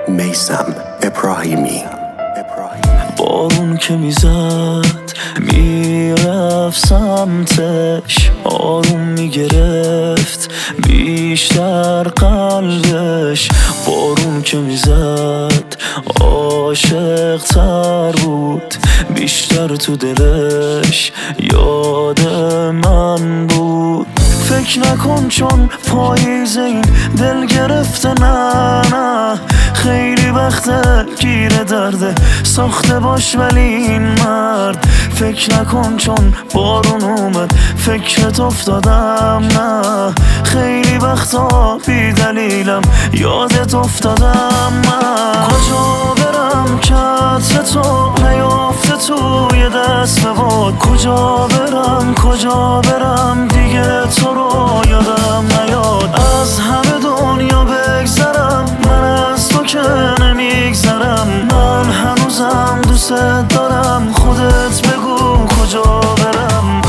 میثم ابراهیمی. بارون که میزد میرفت سمتش، آروم میگرفت بیشتر قلبش. بارون که میزد عاشق تر بود، بیشتر تو دلش یاد من بود. فکر نکن چون پاییز این دل گرفته، نه خیلی وقته گیر درده ساخته باش ولی این مرد. فکر نکن چون بارون اومد فکرت افتادم، نه خیلی وقتا بی دلیلم یادت افتادم. من کجا برم که عطر تو نیافته توی دست باد؟ کجا برم دیگه تو رو یادم نیاد. از همه دنیا بگذرم من از تو که نمیگذرم. من هنوزم دوست دارم، خودت بگو کجا برم.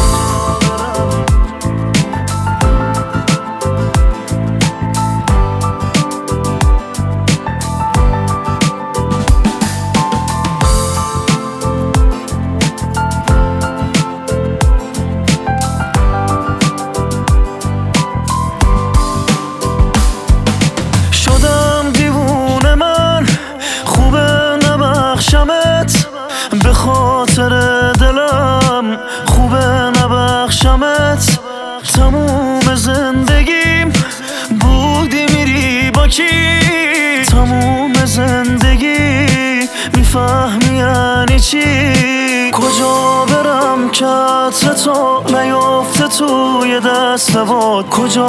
به خاطر دلم خوبه نبخشمت. تموم زندگیم بودی میری با کی؟ تموم زندگی میفهمی یعنی چی؟ کجا برم که عطر تو نیافته توی دست باد؟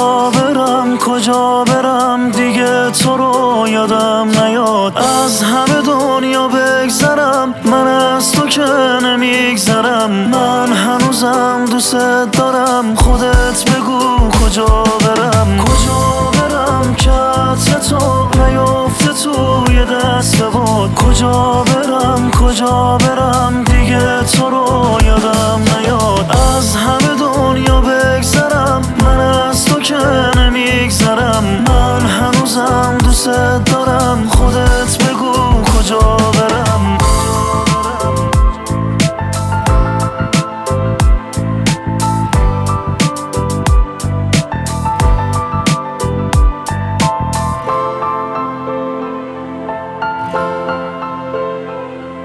کجا برم دیگه تو رو یادم نیاد. از همه دنیا بگذرم من از تو که نمیگذرم. من هنوزم دوست دارم، خودت بگو کجا برم. کجا برم که عطر تو نیافته توی دست باد؟ کجا برم دیگه تو رو یادم نیاد. از همه دنیا بگذرم من از تو که نمیگذرم. من هنوزم دوست دارم، خودت بگو کجا برم.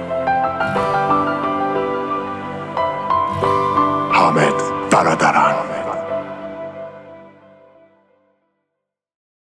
حامد برادران.